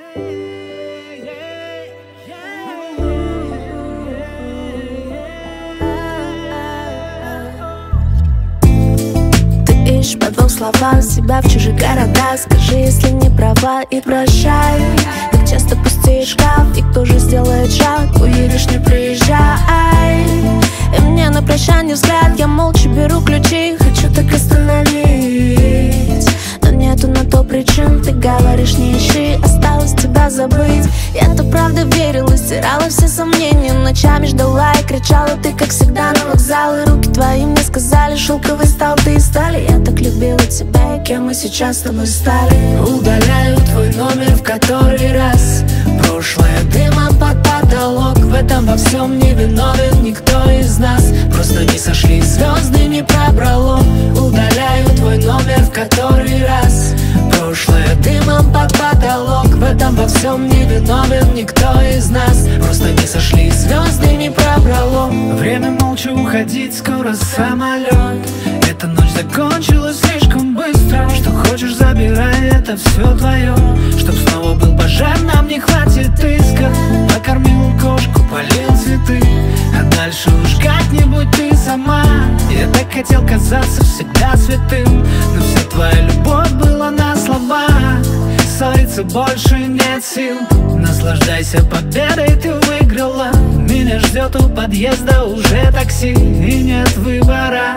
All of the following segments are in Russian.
По двух словам себя в чужих городах. Скажи, если не права, и прощай. Так часто пустеет шкаф, и кто же сделает шаг? Уедешь, не приезжай. И мне на прощание взгляд, я молча беру ключи. Хочу так остановить, но нету на то причин. Ты говоришь, не ищи, осталось тебя забыть. Я-то правда верила, стирала все сомнения. Ночами ждала и кричала, ты как всегда на вокзал. И руки твои мне сказали, шелковый стал ты из стали. Я так любила тебя, и кем мы сейчас с тобой стали. Удаляю твой номер в который раз. Прошлое дымом под потолок. В этом во всем не виновен никто из нас. Просто не сошлись звезды, не пробрало. Удаляю твой номер в который раз. Прошлое дымом под потолок. В этом во всем не виновен никто из нас. Просто не сошлись звезды, не пробрало. Время молча уходить, скоро самолет. Эта ночь закончилась слишком быстро. Что хочешь, забирай, это все твое. Чтоб снова был пожар, нам не хватит иска. Накормил кошку, полил цветы, а дальше уж как-нибудь ты сама. Я так хотел казаться всегда святым, но вся твоя любовь была на слова. Ссориться больше нет сил. Наслаждайся победой, ты выиграла. Меня ждет у подъезда уже такси, и нет выбора.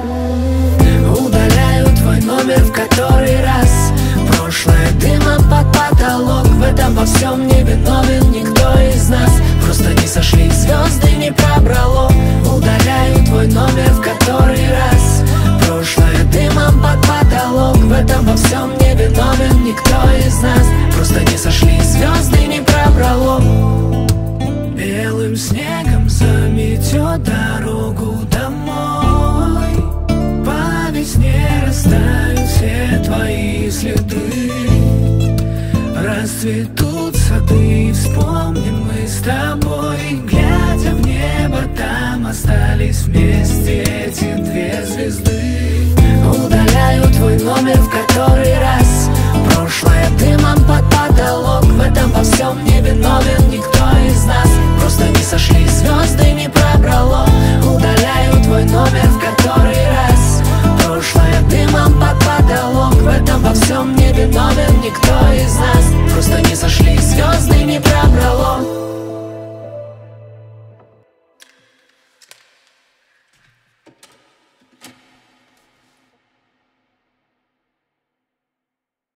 Удаляю твой номер в который раз. Прошлое дымом под потолок. В этом во всем не виновен никто из нас. Просто не сошлись звезды, не пробрало. Удаляю твой номер в который раз. Прошлое дымом под потолок. В этом во всем не виновен никто из нас. Просто не сошлись звезды, не пробрало. Белым снегом заметет дорогу домой. По весне растают все твои следы. Расцветут сады, и вспомним мы с тобой. Глядя в небо, там остались вместе эти две звезды. Удаляю твой номер в который раз. Прошлое дымом под потолок. В этом во всем не виновен никто из нас. Просто не сошлись звезды, не пробрало. Удаляю твой номер в который раз. Прошлое дымом под потолок. В этом во всем не виновен